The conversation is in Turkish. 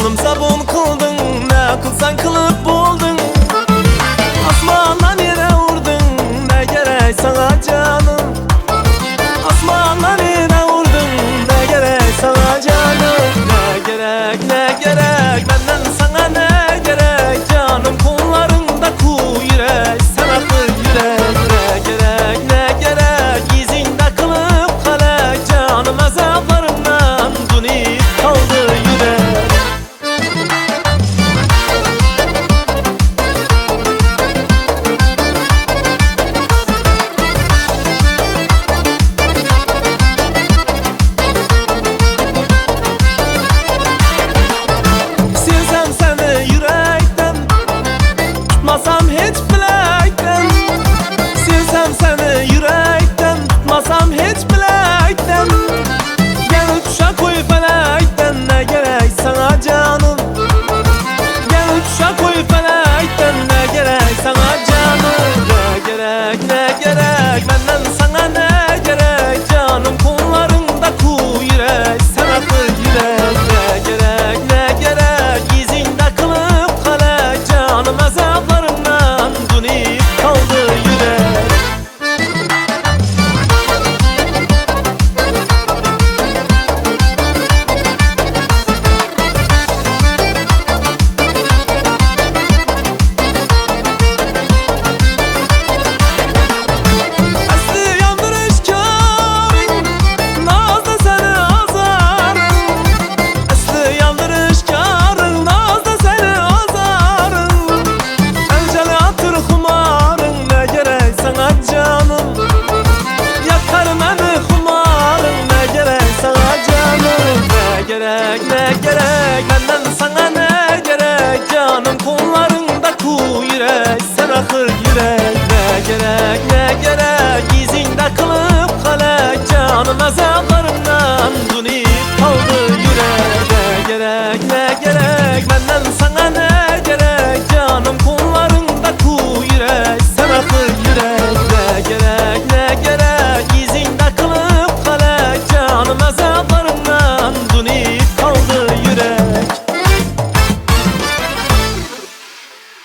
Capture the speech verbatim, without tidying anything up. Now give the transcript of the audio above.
Canım zabun kıldın, ne kılsan kılıp buldun. Asmandan yere vurdun, ne gerek sana canım. Asmandan yere vurdun, ne gerek sana canım. Ne gerek, ne gerek, benden sana ne gerek. Canım kollarında ku yürek, sen akıl yürek. Ne gerek, ne gerek, izinde kılıp kalek. Canım azaplarımdan dönüp kaldı yürek. Sevsem seni yürekten, tutmasam hiç bilekten. Sevsem seni yürekten, tutmasam hiç bilekten. Gel uçuşa koy felekten, ne gerek sana canım. Gel uçuşa koy felekten, ne gerek sana canım. Ne gerek, ne gerek, benden sana ne gerek. Canım kollarında ku yürek, sen akıl yürek. Ne gerek, ne gerek, izinde kılıp kalek. Canım azaplarımdan dönüp kaldı yürek. Aslı yandırış kârin, nazda seni azarın. Aslı yandırış kârin, nazda seni azarın. Enceli atır kumarın, ne gerek sana canım. Yakar beni kumarın, ne gerek sana canım. Ne gerek, ne gerek,